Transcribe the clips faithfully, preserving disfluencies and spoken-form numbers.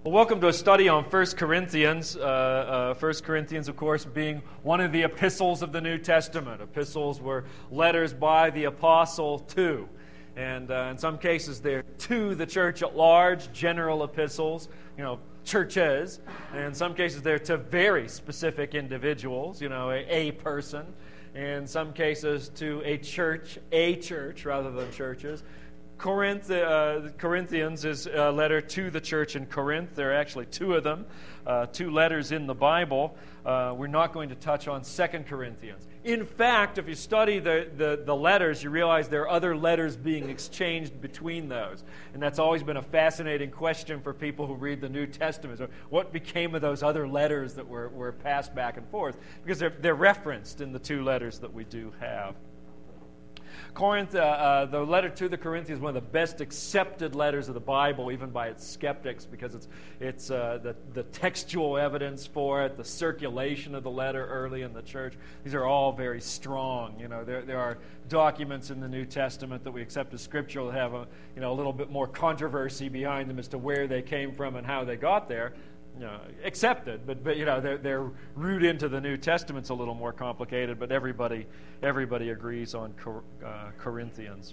Well, welcome to a study on First Corinthians. Uh, uh, First Corinthians, of course, being one of the epistles of the New Testament. Epistles were letters by the apostle to. And uh, in some cases, they're to the church at large, general epistles, you know, churches. And in some cases, they're to very specific individuals, you know, a, a person. In some cases, to a church, a church, rather than churches. Corinth, uh, Corinthians is a letter to the church in Corinth. There are actually two of them, uh, two letters in the Bible. Uh, we're not going to touch on Second Corinthians. In fact, if you study the, the, the letters, you realize there are other letters being exchanged between those. And that's always been a fascinating question for people who read the New Testament. So what became of those other letters that were, were passed back and forth? Because they're, they're referenced in the two letters that we do have. Corinth, uh, uh, the letter to the Corinthians is one of the best accepted letters of the Bible, even by its skeptics, because it's it's uh, the, the textual evidence for it, the circulation of the letter early in the church. These are all very strong. You know, there there are documents in the New Testament that we accept as scriptural that have a you know a little bit more controversy behind them as to where they came from and how they got there. You know, accepted, but but you know their their root into the New Testament's a little more complicated. But everybody everybody agrees on Cor- uh, Corinthians.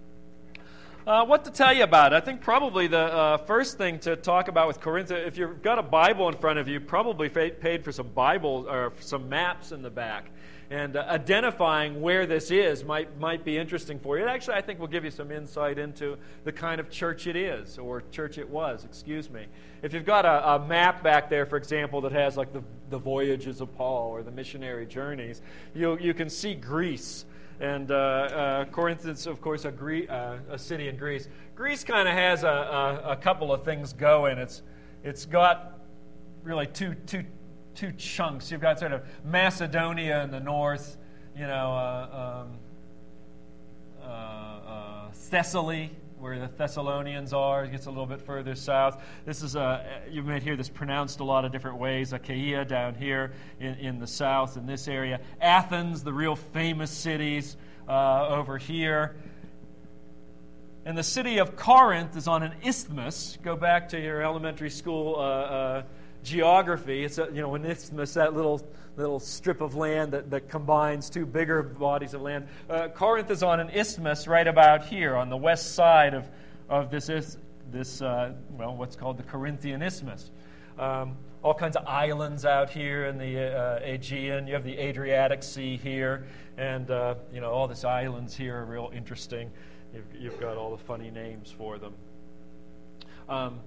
Uh, what to tell you about it? I think probably the uh, first thing to talk about with Corinth, if you've got a Bible in front of you, probably paid for some Bible or some maps in the back. And uh, identifying where this is might might be interesting for you. It actually, I think, will give you some insight into the kind of church it is, or church it was, excuse me. If you've got a, a map back there, for example, that has like the, the voyages of Paul or the missionary journeys, you you can see Greece. And uh, uh, Corinth is, of course, a, Gre- uh, a city in Greece. Greece kind of has a, a, a couple of things going. It's it's got really two two. two chunks. You've got sort of Macedonia in the north, you know, uh, um, uh, uh, Thessaly, where the Thessalonians are. It gets a little bit further south. This is, uh, you may hear this pronounced a lot of different ways. Achaia down here in, in the south, in this area. Athens, the real famous cities uh, over here. And the city of Corinth is on an isthmus. Go back to your elementary school uh, uh geography. It's a, you know an isthmus, that little little strip of land that, that combines two bigger bodies of land. Uh, Corinth is on an isthmus right about here on the west side of of this is, this uh, well what's called the Corinthian Isthmus. Um, all kinds of islands out here in the uh, Aegean. You have the Adriatic Sea here, and uh, you know all these islands here are real interesting. You've, you've got all the funny names for them. Um,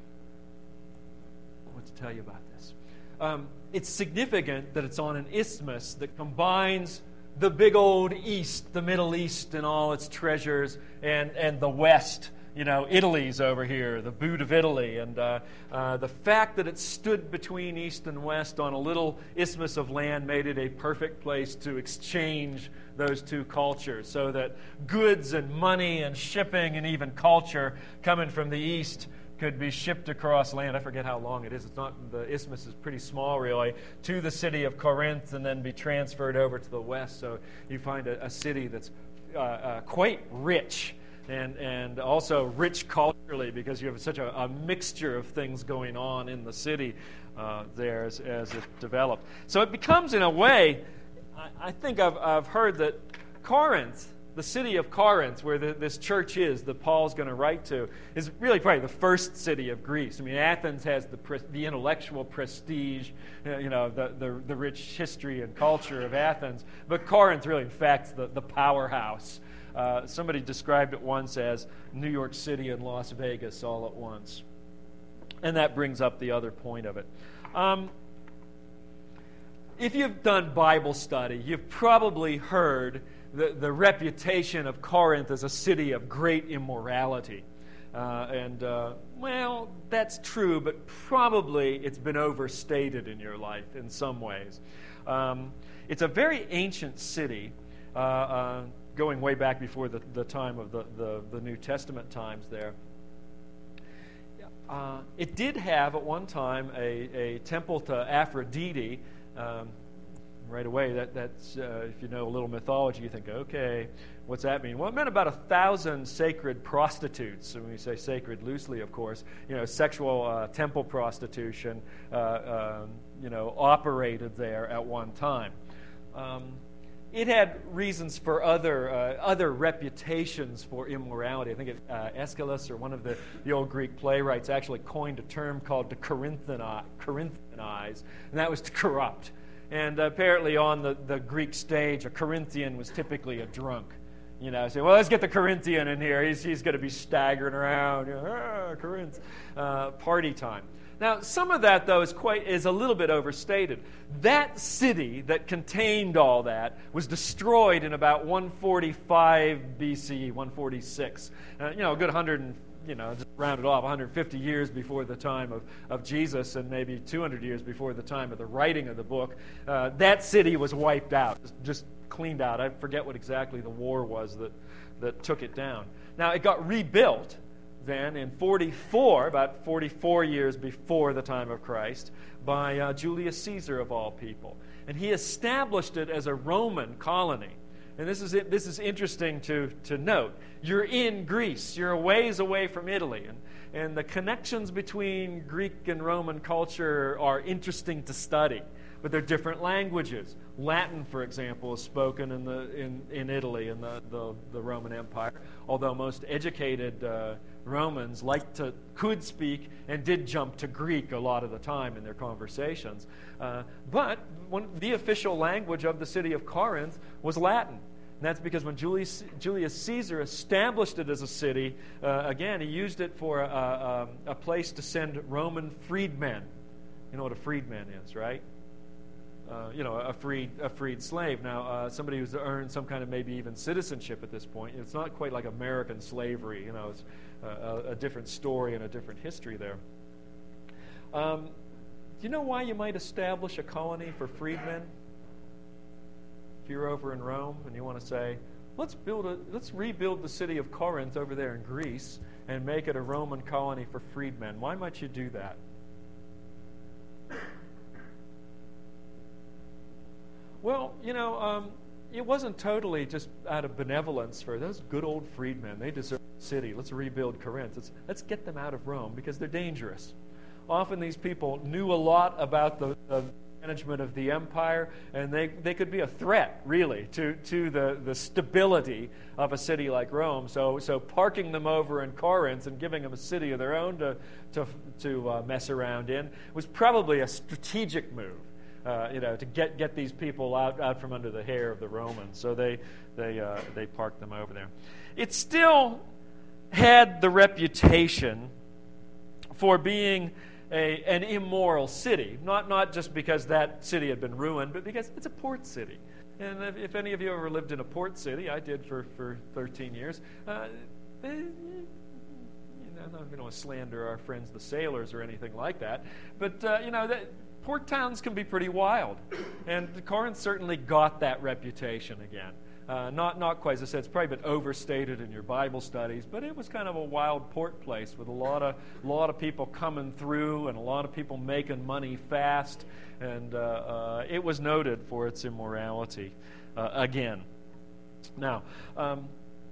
What to tell you about this? Um, it's significant that it's on an isthmus that combines the big old East, the Middle East and all its treasures, and, and the West. You know, Italy's over here, the boot of Italy. And uh, uh, the fact that it stood between East and West on a little isthmus of land made it a perfect place to exchange those two cultures, so that goods and money and shipping and even culture coming from the East could be shipped across land. I forget how long it is. It's not, the isthmus is pretty small, really, to the city of Corinth and then be transferred over to the west. So you find a, a city that's uh, uh, quite rich and and also rich culturally, because you have such a, a mixture of things going on in the city uh, there as, as it developed. So it becomes, in a way, I, I think I've I've heard that Corinth, the city of Corinth, where the, this church is that Paul's going to write to, is really probably the first city of Greece. I mean, Athens has the pre- the intellectual prestige, you know, the, the the rich history and culture of Athens. But Corinth really, in fact, the, the powerhouse. Uh, somebody described it once as New York City and Las Vegas all at once. And that brings up the other point of it. Um, if you've done Bible study, you've probably heard The, the reputation of Corinth as a city of great immorality. Uh, and, uh, well, that's true, but probably it's been overstated in your life in some ways. Um, it's a very ancient city, uh, uh, going way back before the, the time of the, the, the New Testament times there. Uh, it did have at one time a, a temple to Aphrodite, um, right away, that that's uh, if you know a little mythology, you think, okay, what's that mean? Well, it meant about a thousand sacred prostitutes. And when we say sacred loosely, of course, you know, sexual uh, temple prostitution, uh, um, you know, operated there at one time. Um, It had reasons for other uh, other reputations for immorality. I think it, uh, Aeschylus, or one of the, the old Greek playwrights, actually coined a term called to Corinthini- Corinthinize, and that was to corrupt. And apparently on the, the Greek stage, a Corinthian was typically a drunk. You know, say, well, let's get the Corinthian in here. He's, he's going to be staggering around. You know, ah, Corinth, uh, party time. Now, some of that, though, is quite is a little bit overstated. That city that contained all that was destroyed in about one forty-five B C E, one forty-six. Uh, you know, a good one hundred, and, you know, just round it off, one hundred fifty years before the time of, of Jesus, and maybe two hundred years before the time of the writing of the book. Uh, that city was wiped out, just, just cleaned out. I forget what exactly the war was that, that took it down. Now, it got rebuilt then in forty-four, about forty-four years before the time of Christ, by uh, Julius Caesar, of all people. And he established it as a Roman colony. And this is it, this is interesting to, to note. You're in Greece. You're a ways away from Italy. And, and the connections between Greek and Roman culture are interesting to study. But they're different languages. Latin, for example, is spoken in the in, in Italy, in the, the, the Roman Empire, although most educated uh, Romans liked to, could speak and did jump to Greek a lot of the time in their conversations. Uh, but one, the official language of the city of Corinth was Latin. And that's because when Julius, Julius Caesar established it as a city, uh, again, he used it for a, a, a place to send Roman freedmen. You know what a freedman is, right? Uh, you know, a freed a freed slave. Now, uh, somebody who's earned some kind of maybe even citizenship at this point. It's not quite like American slavery. You know, it's a, a different story and a different history there. Um, do you know why you might establish a colony for freedmen? If you're over in Rome and you want to say, let's build a, let's rebuild the city of Corinth over there in Greece and make it a Roman colony for freedmen. Why might you do that? Well, you know, um, it wasn't totally just out of benevolence for those good old freedmen. They deserve the city. Let's rebuild Corinth. Let's, let's get them out of Rome because they're dangerous. Often these people knew a lot about the, the management of the empire, and they, they could be a threat, really, to, to the, the stability of a city like Rome. So, so parking them over in Corinth and giving them a city of their own to, to, to uh, mess around in was probably a strategic move. Uh, you know, to get, get these people out, out from under the hair of the Romans. So they they uh, they parked them over there. It still had the reputation for being a an immoral city, not not just because that city had been ruined, but because it's a port city. And if, if any of you ever lived in a port city, I did for, for thirteen years. Uh, they, you know, I'm not going to slander our friends the sailors or anything like that, but uh, you know that. Port towns can be pretty wild, and Corinth certainly got that reputation again. Uh, not, not quite, as I said, it's probably been overstated in your Bible studies, but it was kind of a wild port place with a lot of, lot of people coming through and a lot of people making money fast, and uh, uh, it was noted for its immorality uh, again. Now, um,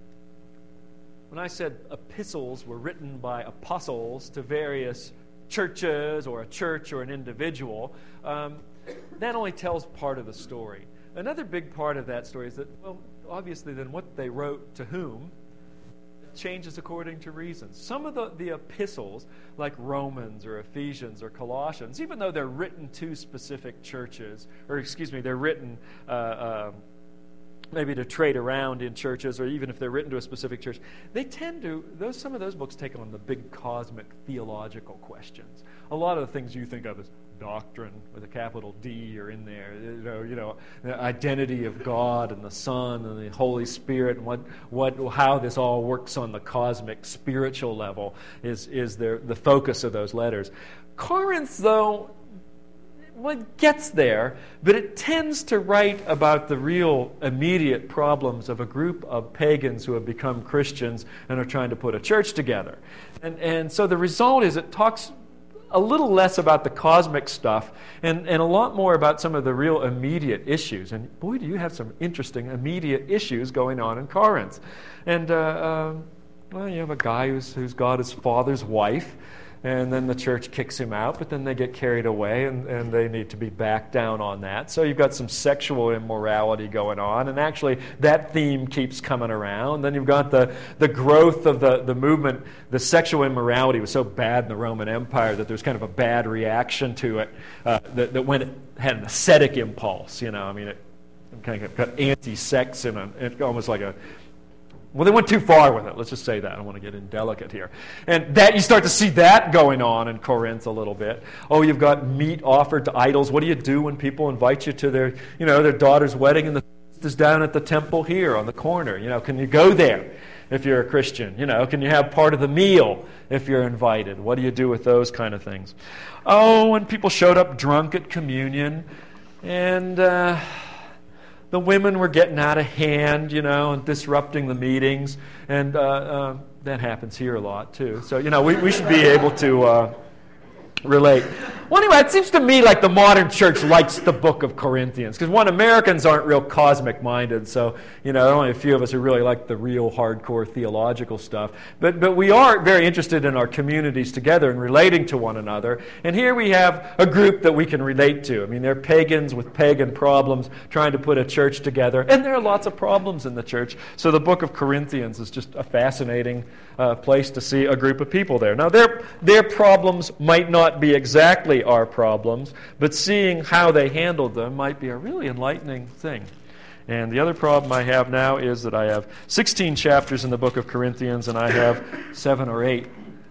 when I said epistles were written by apostles to various churches or a church or an individual, um, that only tells part of the story. Another big part of that story is that, well, obviously then what they wrote to whom changes according to reasons. Some of the, the epistles, like Romans or Ephesians or Colossians, even though they're written to specific churches, or excuse me, they're written uh, uh, maybe to trade around in churches, or even if they're written to a specific church, they tend to, those some of those books take on the big cosmic theological questions. A lot of the things you think of as doctrine with a capital D are in there. You know, you know, the identity of God and the Son and the Holy Spirit, and what, what, how this all works on the cosmic spiritual level is is their, the focus of those letters. Corinth, though, well, it gets there, but it tends to write about the real immediate problems of a group of pagans who have become Christians and are trying to put a church together. And, and so the result is it talks a little less about the cosmic stuff and, and a lot more about some of the real immediate issues. And boy, do you have some interesting immediate issues going on in Corinth. And, uh, uh, well, you have a guy who's, who's got his father's wife, and then the church kicks him out, but then they get carried away, and, and they need to be back down on that. So you've got some sexual immorality going on, and actually that theme keeps coming around. Then you've got the, the growth of the, the movement. The sexual immorality was so bad in the Roman Empire that there's kind of a bad reaction to it uh, that, that when it had an ascetic impulse, you know, I mean, it kind of got anti-sex in it, almost like a... Well, they went too far with it. Let's just say that. I don't want to get indelicate here. And that you start to see that going on in Corinth a little bit. Oh, you've got meat offered to idols. What do you do when people invite you to their, you know, their daughter's wedding and the feast is down at the temple here on the corner? You know, can you go there if you're a Christian? You know, can you have part of the meal if you're invited? What do you do with those kind of things? Oh, when people showed up drunk at communion, and uh, the women were getting out of hand, you know, and disrupting the meetings. And uh, uh, that happens here a lot, too. So, you know, we, we should be able to uh, relate. Well, anyway, it seems to me like the modern church likes the book of Corinthians. Because, one, Americans aren't real cosmic-minded. So, you know, only a few of us who really like the real hardcore theological stuff. But but we are very interested in our communities together and relating to one another. And here we have a group that we can relate to. I mean, they're pagans with pagan problems trying to put a church together. And there are lots of problems in the church. So the book of Corinthians is just a fascinating uh, place to see a group of people there. Now, their their problems might not be exactly our problems, but seeing how they handled them might be a really enlightening thing. And the other problem I have now is that I have sixteen chapters in the book of Corinthians, and I have seven or eight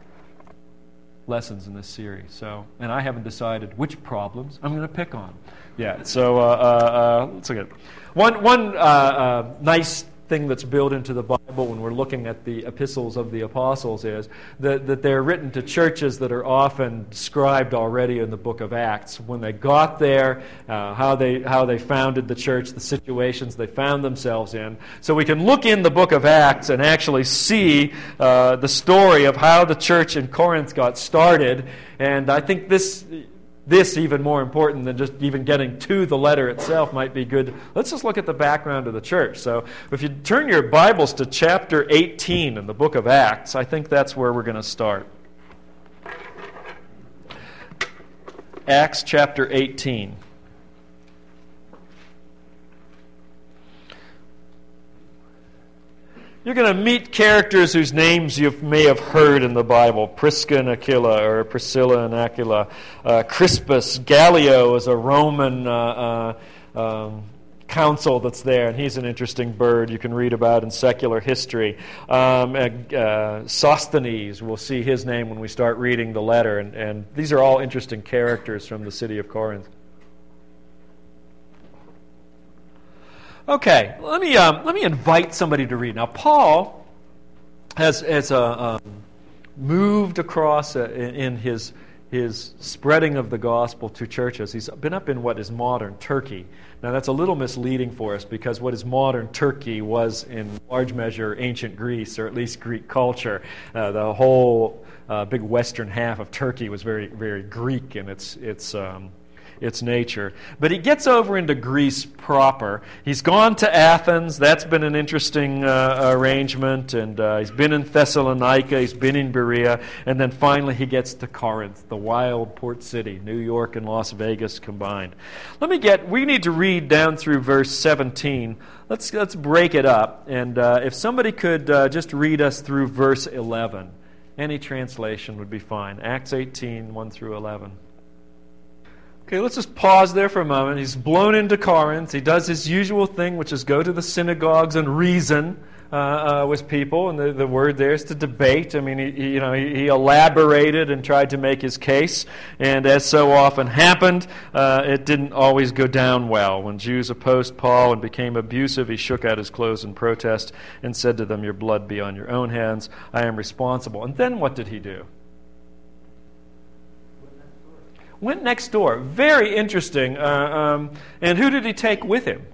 lessons in this series. So, and I haven't decided which problems I'm going to pick on. Yeah. So uh, uh, uh, let's look at it. One one uh, uh, nice thing that's built into the Bible when we're looking at the epistles of the apostles is that, that they're written to churches that are often described already in the book of Acts. When they got there, uh, how they how they founded the church, the situations they found themselves in. So we can look in the book of Acts and actually see uh, the story of how the church in Corinth got started. And I think this... This, even more important than just even getting to the letter itself, might be good. Let's just look at the background of the church. So if you turn your Bibles to chapter eighteen in the book of Acts, I think that's where we're going to start. Acts chapter eighteen. You're going to meet characters whose names you may have heard in the Bible. Prisca and Aquila, or Priscilla and Aquila. Uh, Crispus. Gallio is a Roman uh, uh, um, consul that's there, and he's an interesting bird you can read about in secular history. Um, uh, uh, Sosthenes, we'll see his name when we start reading the letter, and, and these are all interesting characters from the city of Corinth. Okay, let me um, let me invite somebody to read. Now, Paul has has uh, um, moved across uh, in, in his his spreading of the gospel to churches. He's been up in what is modern Turkey. Now, that's a little misleading for us because what is modern Turkey was in large measure ancient Greece, or at least Greek culture. Uh, the whole uh, big western half of Turkey was very very Greek in its its. Um, its nature. But he gets over into Greece proper. He's gone to Athens. That's been an interesting uh, arrangement. And uh, he's been in Thessalonica. He's been in Berea. And then finally he gets to Corinth, the wild port city, New York and Las Vegas combined. Let me get, we need to read down through verse seventeen. Let's, let's break it up. And uh, if somebody could uh, just read us through verse eleven. Any translation would be fine. Acts eighteen, one through eleven. Okay, let's just pause there for a moment. He's blown into Corinth. He does his usual thing, which is go to the synagogues and reason uh, uh, with people. And the, the word there is to debate. I mean, he, he, you know, he, he elaborated and tried to make his case. And as so often happened, uh, it didn't always go down well. When Jews opposed Paul and became abusive, he shook out his clothes in protest and said to them, "Your blood be on your own hands. I am responsible." And then what did he do? Went next door. Very interesting. Uh, um, and who did he take with him?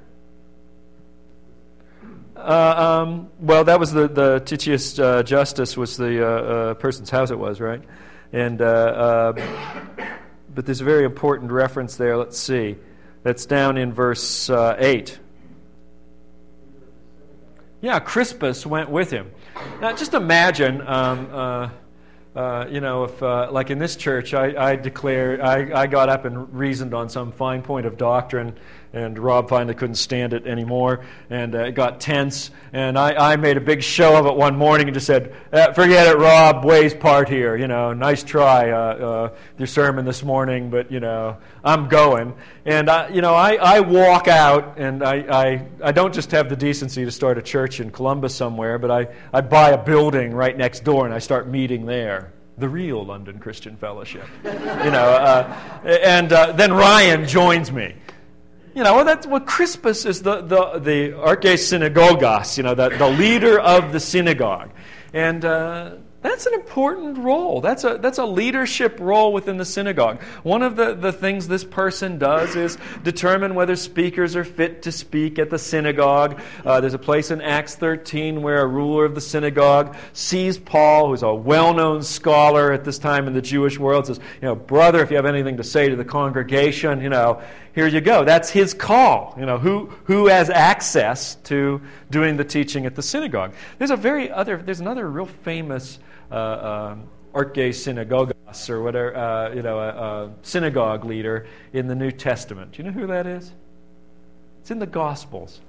Uh, um, well, that was the, the Titius uh, Justus was the uh, uh, person's house it was, right? And uh, uh, but there's a very important reference there. Let's see. That's down in verse uh, eight. Yeah, Crispus went with him. Now, just imagine, um, uh, uh, you know, if, uh, like in this church, I, I declared, I, I got up and reasoned on some fine point of doctrine, and Rob finally couldn't stand it anymore, and uh, it got tense, and I, I made a big show of it one morning and just said, eh, forget it, Rob, Way's part here, you know, nice try, uh, uh, your sermon this morning, but, you know, I'm going. And, I, you know, I, I walk out, and I, I, I don't just have the decency to start a church in Columbus somewhere, but I, I buy a building right next door, and I start meeting there. The real London Christian Fellowship. You know, uh, and uh, then Ryan joins me. You know, well, that's what Crispus is, the the the archesynagogos, you know, the, the leader of the synagogue, and uh, that's an important role. That's a that's a leadership role within the synagogue. One of the, the things this person does is determine whether speakers are fit to speak at the synagogue. Uh, there's a place in Acts thirteen where a ruler of the synagogue sees Paul, who's a well-known scholar at this time in the Jewish world, says, you know, brother, if you have anything to say to the congregation, you know, here you go. That's his call. You know, who who has access to doing the teaching at the synagogue. There's a very other. There's another real famous uh, uh, archesynagogos or whatever. Uh, you know, a, a synagogue leader in the New Testament. Do you know who that is? It's in the Gospels.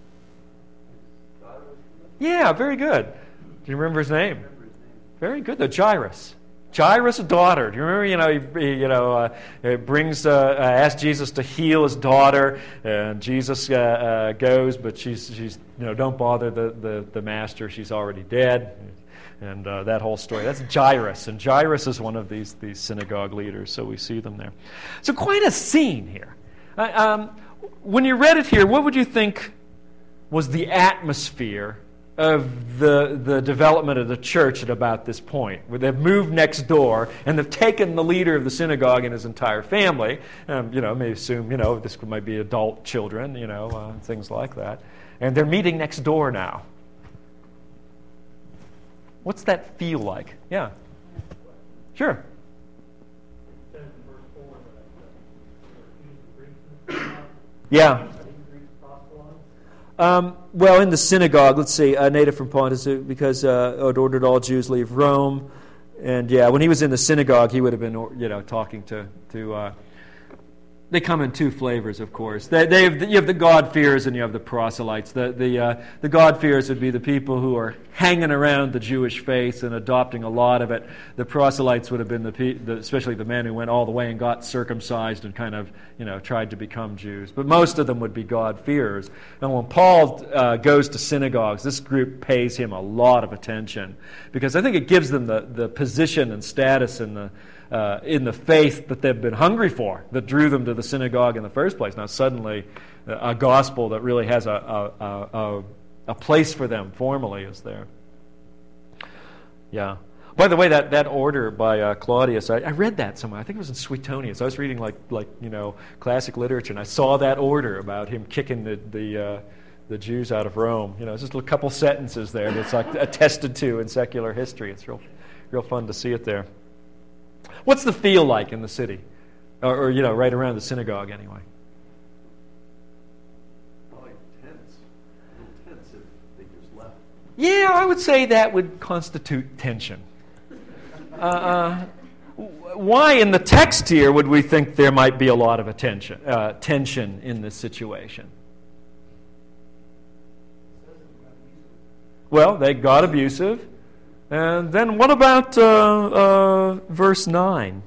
Yeah, very good. Do you remember his name? Very good. The Jairus. Jairus' daughter. Do you remember? You know, he, you know, uh, it brings uh, uh, asks Jesus to heal his daughter, and Jesus uh, uh, goes, but she's she's you know, don't bother the, the, the master. She's already dead, and uh, that whole story. That's Jairus, and Jairus is one of these these synagogue leaders. So we see them there. So quite a scene here. Uh, um, when you read it here, what would you think was the atmosphere of the the development of the church at about this point, where they've moved next door and they've taken the leader of the synagogue and his entire family? Um, you know, may assume, you know, this might be adult children, you know, uh, things like that. And they're meeting next door now. What's that feel like? Yeah. Sure. Yeah. Um, well, in the synagogue, let's see, a native from Pontus, because uh, it ordered all Jews leave Rome. And yeah, when he was in the synagogue, he would have been, you know, talking to, to uh, they come in two flavors, of course. They, they have, you have the God-fearers and you have the proselytes. The the, uh, the God-fearers would be the people who are hanging around the Jewish faith and adopting a lot of it. The proselytes would have been, the, the especially the men who went all the way and got circumcised and kind of, you know, tried to become Jews. But most of them would be God-fearers. And when Paul uh, goes to synagogues, this group pays him a lot of attention, because I think it gives them the, the position and status and the Uh, in the faith that they've been hungry for, that drew them to the synagogue in the first place. Now suddenly uh, a gospel that really has a, a, a, a place for them formally is there. Yeah. By the way, that, that order by uh, Claudius, I, I read that somewhere. I think it was in Suetonius. I was reading like like you know classic literature, and I saw that order about him kicking the the, uh, the Jews out of Rome. You know, it's just a couple sentences there that's like attested to in secular history. It's real real fun to see it there. What's the feel like in the city? Or, or, you know, right around the synagogue anyway? Probably tense. A little tense if they just left. Yeah, I would say that would constitute tension. Uh, uh, why in the text here would we think there might be a lot of attention, uh, tension in this situation? Well, they got abusive. And then what about uh, uh, verse nine?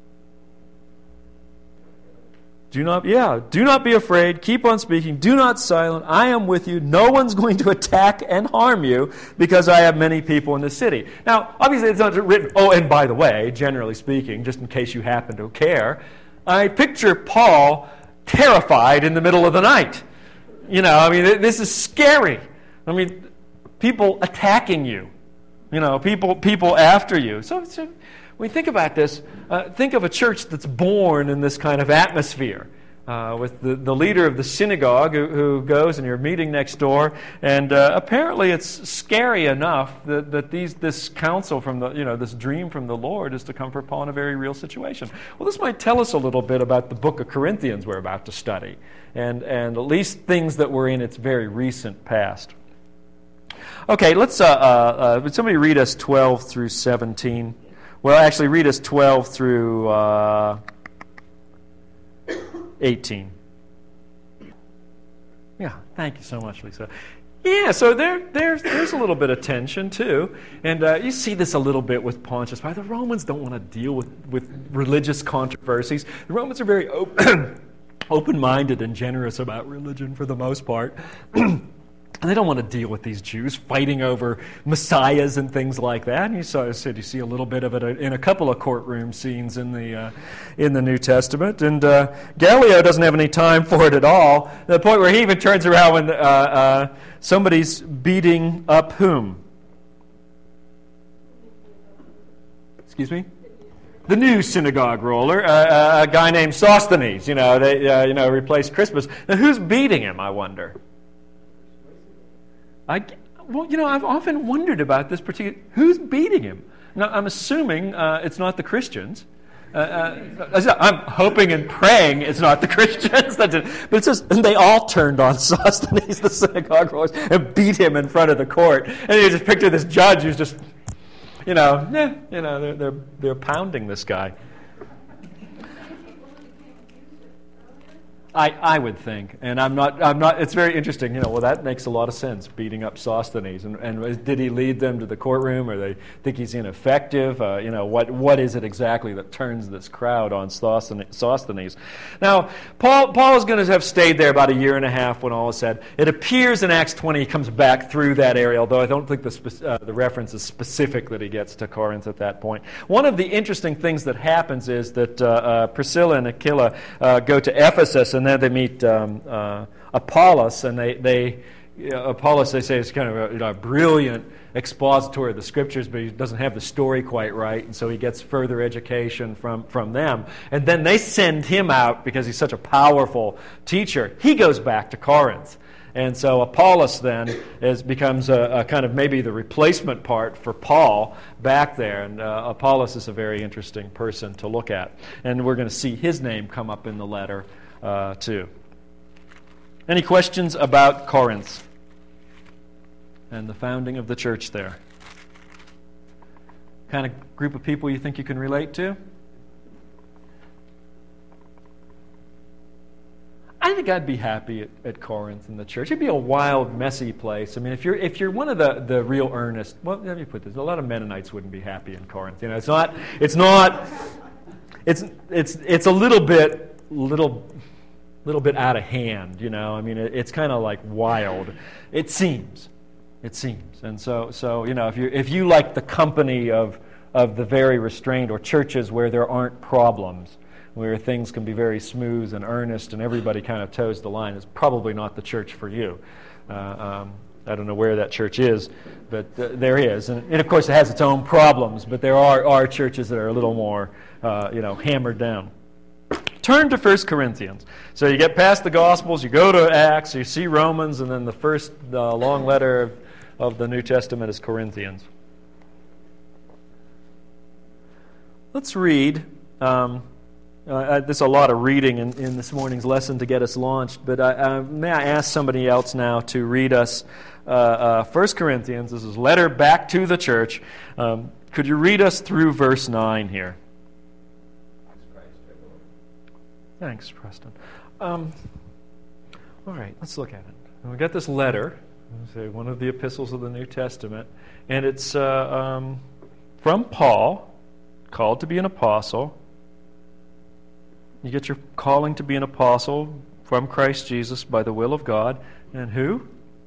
Do not, yeah, do not be afraid. Keep on speaking. Do not silent. I am with you. No one's going to attack and harm you, because I have many people in the city. Now, obviously, it's not written. Oh, and by the way, generally speaking, just in case you happen to care, I picture Paul terrified in the middle of the night. You know, I mean, this is scary. I mean, people attacking you. You know, people people after you. So, so when you think about this, uh, think of a church that's born in this kind of atmosphere. uh, with the, the leader of the synagogue who, who goes, and you're meeting next door, and uh, apparently it's scary enough that, that these this counsel from the, you know, this dream from the Lord is to come upon a very real situation. Well, this might tell us a little bit about the book of Corinthians we're about to study, and, and at least things that were in its very recent past. Okay, let's, uh, uh, uh, would somebody read us twelve through seventeen? Well, actually, read us twelve through uh, eighteen. Yeah, thank you so much, Lisa. Yeah, so there, there's, there's a little bit of tension, too. And uh, you see this a little bit with Pontius Pilate. The Romans don't want to deal with, with religious controversies. The Romans are very open, open-minded and generous about religion for the most part. And they don't want to deal with these Jews fighting over messiahs and things like that. And you saw, said you see a little bit of it in a couple of courtroom scenes in the uh, in the New Testament. And uh, Gallio doesn't have any time for it at all. To the point where he even turns around when uh, uh, somebody's beating up whom? Excuse me? The new synagogue ruler, uh, uh, a guy named Sosthenes. You know, they uh, you know replaced Crispus. Now, who's beating him? I wonder. I, well, you know, I've often wondered about this particular... Who's beating him? Now, I'm assuming uh, it's not the Christians. Uh, uh, I'm hoping and praying it's not the Christians that did. But it says, and they all turned on Sosthenes, the synagogue ruler, and beat him in front of the court. And you just picture this judge who's just, you know, yeah, you know, they're they're, they're pounding this guy. I, I would think, and I'm not. I'm not. It's very interesting, you know. Well, that makes a lot of sense. Beating up Sosthenes, and, and did he lead them to the courtroom, or they think he's ineffective? Uh, you know, what what is it exactly that turns this crowd on Sosthenes? Now, Paul Paul is going to have stayed there about a year and a half when all is said. It appears in Acts twenty he comes back through that area, although I don't think the spe- uh, the reference is specific that he gets to Corinth at that point. One of the interesting things that happens is that uh, uh, Priscilla and Aquila uh, go to Ephesus, and And then they meet um, uh, Apollos, and they, they uh, Apollos, they say, is kind of a, you know, a brilliant expositor of the Scriptures, but he doesn't have the story quite right, and so he gets further education from, from them. And then they send him out because he's such a powerful teacher. He goes back to Corinth. And so Apollos then is, becomes a, a kind of maybe the replacement part for Paul back there. And uh, Apollos is a very interesting person to look at. And we're going to see his name come up in the letter Uh, too. Any questions about Corinth and the founding of the church there? Kind of group of people you think you can relate to? I think I'd be happy at, at Corinth in the church. It'd be a wild, messy place. I mean, if you're if you're one of the, the real earnest, well, let me put this: a lot of Mennonites wouldn't be happy in Corinth. You know, it's not, it's not, it's it's it's a little bit little. little bit out of hand, you know. I mean, it, it's kind of like wild. It seems, it seems, and so, so you know, if you if you like the company of of the very restrained, or churches where there aren't problems, where things can be very smooth and earnest, and everybody kind of toes the line, it's probably not the church for you. Uh, um, I don't know where that church is, but uh, there is, and, and of course it has its own problems. But there are are churches that are a little more, uh, you know, hammered down. Turn to First Corinthians. So you get past the Gospels, you go to Acts, you see Romans, and then the first uh, long letter of, of the New Testament is Corinthians. Let's read. Um, uh, there's a lot of reading in, in this morning's lesson to get us launched, but I, uh, may I ask somebody else now to read us uh, uh, First Corinthians. This is a letter back to the church. Um, could you read us through verse nine here? Thanks, Preston. Um, all right, let's look at it. We got this letter, say one of the epistles of the New Testament, and it's uh, um, from Paul, called to be an apostle. You get your calling to be an apostle from Christ Jesus by the will of God. And who?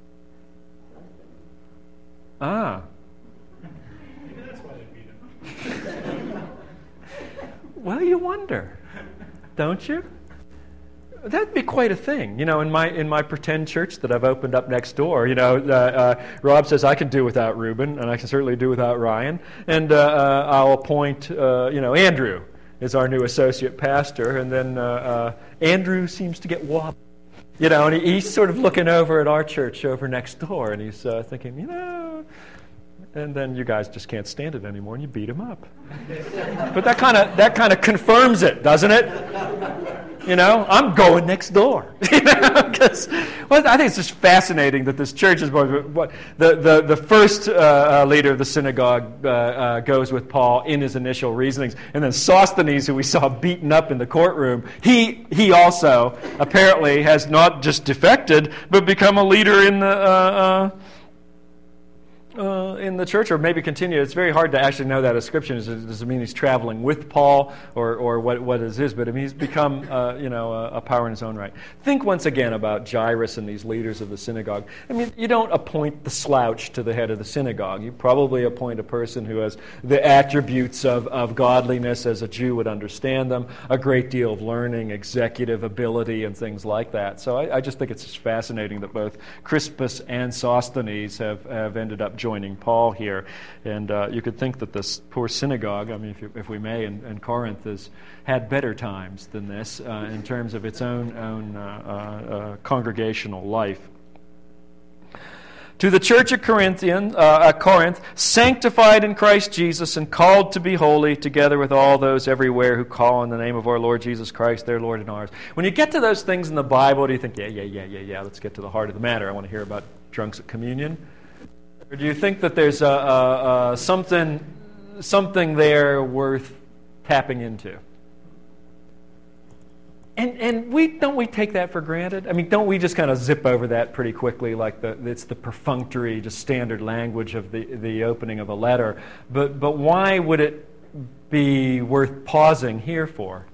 Ah. Maybe that's why they beat him. Well, you wonder. Don't you? That'd be quite a thing, you know. In my in my pretend church that I've opened up next door, you know, uh, uh, Rob says I can do without Reuben, and I can certainly do without Ryan, and uh, uh, I'll appoint, uh, you know, Andrew is our new associate pastor, and then uh, uh, Andrew seems to get wobbly. You know, and he, he's sort of looking over at our church over next door, and he's uh, thinking, you know, and then you guys just can't stand it anymore, and you beat him up. But that kind of that kind of confirms it, doesn't it? You know, I'm going next door. You know, because well, I think it's just fascinating that this church is what the the the first uh, uh, leader of the synagogue uh, uh, goes with Paul in his initial reasonings, and then Sosthenes, who we saw beaten up in the courtroom, he he also apparently has not just defected, but become a leader in the. Uh, uh, Uh, in the church, or maybe continue. It's very hard to actually know that ascription. Does it, does it mean he's traveling with Paul, or or what what is his? But I mean, he's become uh, you know a, a power in his own right. Think once again about Jairus and these leaders of the synagogue. I mean, you don't appoint the slouch to the head of the synagogue. You probably appoint a person who has the attributes of, of godliness as a Jew would understand them, a great deal of learning, executive ability, and things like that. So I, I just think it's just fascinating that both Crispus and Sosthenes have, have ended up joining Paul here. And uh, you could think that this poor synagogue, I mean, if, you, if we may, in, in Corinth has had better times than this uh, in terms of its own, own uh, uh, uh, congregational life. To the church of Corinthian, uh, at Corinth, sanctified in Christ Jesus and called to be holy, together with all those everywhere who call on the name of our Lord Jesus Christ, their Lord and ours. When you get to those things in the Bible, do you think, yeah, yeah, yeah, yeah, yeah, let's get to the heart of the matter. I want to hear about drunks at communion. Or do you think that there's a, a, a something, something there worth tapping into? And and we don't we take that for granted? I mean, don't we just kind of zip over that pretty quickly, like the it's the perfunctory, just standard language of the the opening of a letter? But but why would it be worth pausing here for?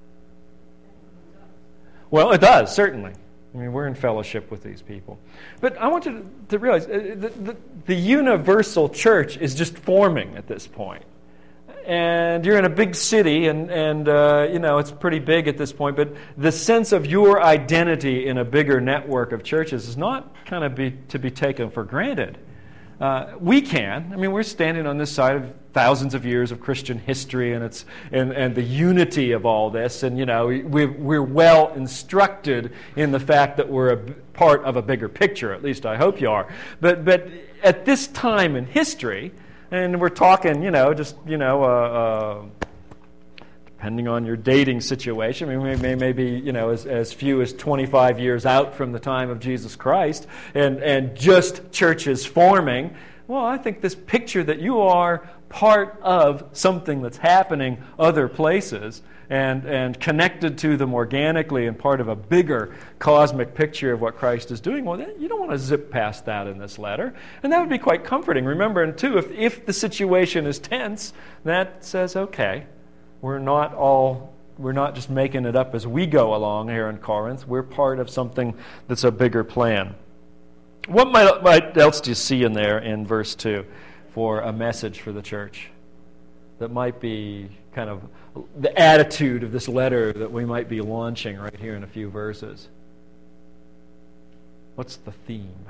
Well, it does, certainly. I mean, we're in fellowship with these people. But I want you to, to realize uh, the, the, the universal church is just forming at this point. And you're in a big city, and, and uh, you know, it's pretty big at this point, but the sense of your identity in a bigger network of churches is not kind of be, to be taken for granted. Uh, we can. I mean, we're standing on this side of thousands of years of Christian history, and it's and, and the unity of all this. And you know, we, we're well instructed in the fact that we're a part of a bigger picture. At least I hope you are. But but at this time in history, and we're talking, you know, just you know. Uh, uh, Depending on your dating situation, I mean, we may, may be, you know, as, as few as twenty-five years out from the time of Jesus Christ, and, and just churches forming. Well, I think this picture that you are part of something that's happening other places, and, and connected to them organically and part of a bigger cosmic picture of what Christ is doing, well, you don't want to zip past that in this letter. And that would be quite comforting. Remember, and too, if, if the situation is tense, that says, okay, We're not all, we're not just making it up as we go along here in Corinth. We're part of something that's a bigger plan. What might, might else do you see in there in verse two for a message for the church that might be kind of the attitude of this letter that we might be launching right here in a few verses? What's the theme?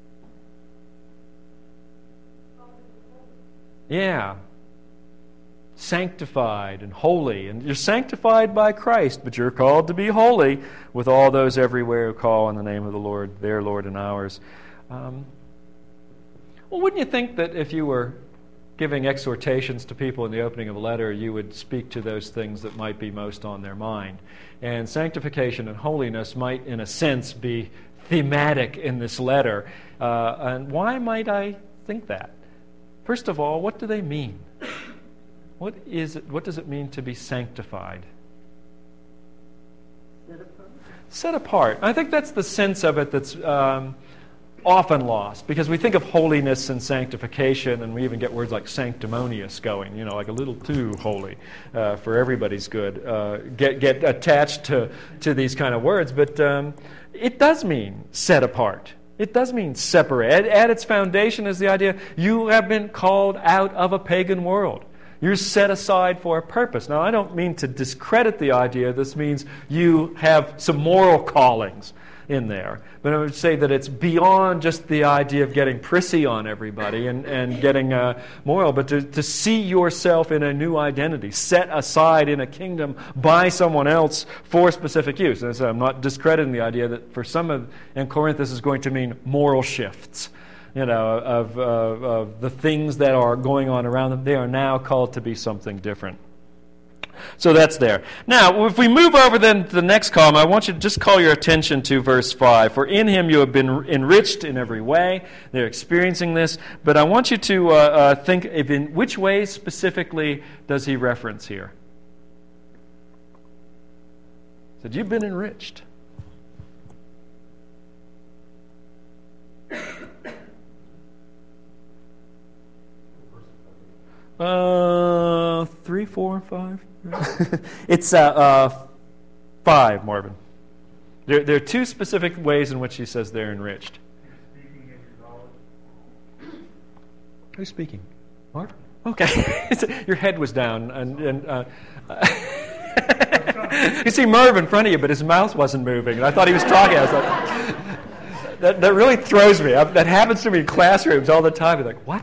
Yeah. Sanctified and holy. And you're sanctified by Christ, but you're called to be holy with all those everywhere who call on the name of the Lord, their Lord and ours. Um, well, wouldn't you think that if you were giving exhortations to people in the opening of a letter, you would speak to those things that might be most on their mind? And sanctification and holiness might, in a sense, be thematic in this letter. Uh, and why might I think that? First of all, what do they mean? What is it? What does it mean to be sanctified? Set apart. Set apart. I think that's the sense of it that's um, often lost, because we think of holiness and sanctification, and we even get words like sanctimonious going, you know, like a little too holy uh, for everybody's good. Uh, get get attached to to these kind of words, but um, it does mean set apart. It does mean separate. At, at its foundation is the idea you have been called out of a pagan world. You're set aside for a purpose. Now, I don't mean to discredit the idea. This means you have some moral callings in there. But I would say that it's beyond just the idea of getting prissy on everybody and, and getting uh, moral, but to, to see yourself in a new identity, set aside in a kingdom by someone else for specific use. And so I'm not discrediting the idea that for some of, in Corinth, this is going to mean moral shifts. You know, of, of, of the things that are going on around them. They are now called to be something different. So that's there. Now, if we move over then to the next column, I want you to just call your attention to verse five. For in him you have been enriched in every way. They're experiencing this. But I want you to uh, uh, think of in which ways specifically does he reference here? He said, you've been enriched. Uh, three, four, five. It's uh, uh, five, Marvin. There, there are two specific ways in which he says they're enriched. Who's speaking? Marvin? Okay. Your head was down. and, and uh, You see Merv in front of you, but his mouth wasn't moving. And I thought he was talking. I was like, that, that really throws me. I, that happens to me in classrooms all the time. You're like, what?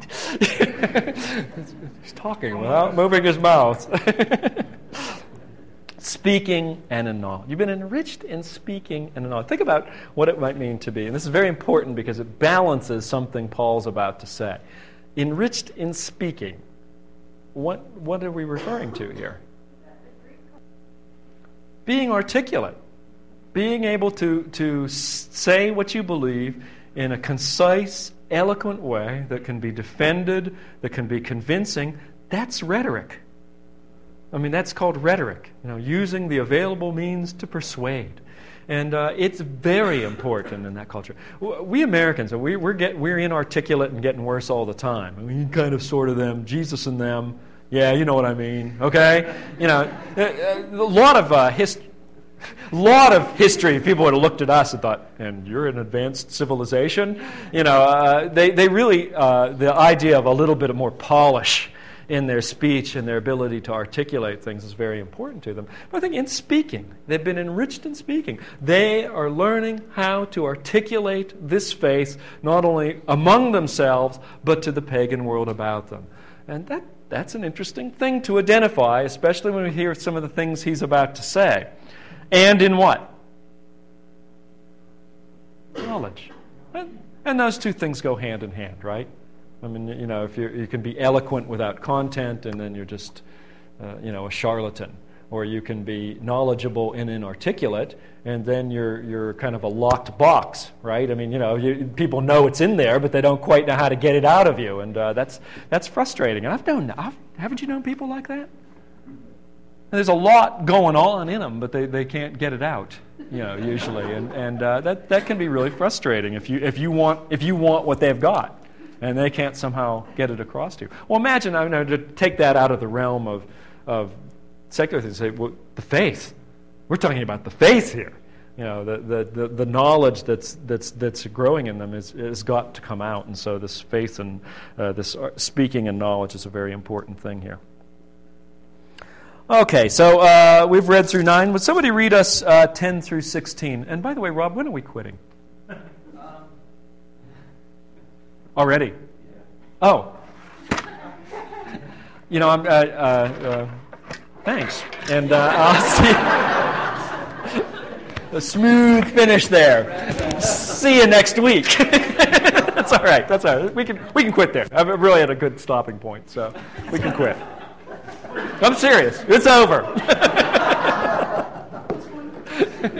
He's talking without moving his mouth. Speaking and in knowledge. You've been enriched in speaking and in knowledge. Think about what it might mean to be. And this is very important because it balances something Paul's about to say. Enriched in speaking. What, what are we referring to here? Being articulate. Being able to, to say what you believe in a concise, eloquent way that can be defended, that can be convincing. That's rhetoric. I mean, that's called rhetoric. You know, using the available means to persuade. And uh, it's very important in that culture. We Americans, we, we're, get, we're inarticulate and getting worse all the time. I mean, kind of, sort of them, Jesus and them. Yeah, you know what I mean, okay? You know, a, a lot of uh, history. A lot of history, people would have looked at us and thought, and you're an advanced civilization? You know, uh, they, they really, uh, the idea of a little bit of more polish in their speech and their ability to articulate things is very important to them. But I think in speaking, they've been enriched in speaking. They are learning how to articulate this faith not only among themselves, but to the pagan world about them. And that that's an interesting thing to identify, especially when we hear some of the things he's about to say. And in what? Knowledge. And, and those two things go hand in hand, right? I mean, you know, if you you can be eloquent without content, and then you're just, uh, you know, a charlatan, or you can be knowledgeable and inarticulate, and then you're you're kind of a locked box, right? I mean, you know, you, people know it's in there, but they don't quite know how to get it out of you, and uh, that's that's frustrating. And I've known, I've, haven't you known people like that? There's a lot going on in them, but they, they can't get it out, you know, usually, and and uh, that that can be really frustrating if you if you want if you want what they've got, and they can't somehow get it across to you. Well, imagine, I know, to take that out of the realm of of secular things, say, well, the faith. We're talking about the faith here. You know, the the, the, the knowledge that's that's that's growing in them is has got to come out, and so this faith and uh, this speaking and knowledge is a very important thing here. Okay, so uh, we've read through nine. Would somebody read us uh, ten through sixteen? And by the way, Rob, when are we quitting? Already? Oh. You know, I'm. Uh, uh, uh, thanks, and uh, I'll see. A smooth finish there. See you next week. That's all right. That's all right. We can we can quit there. I've really had a good stopping point, so we can quit. I'm serious. It's over.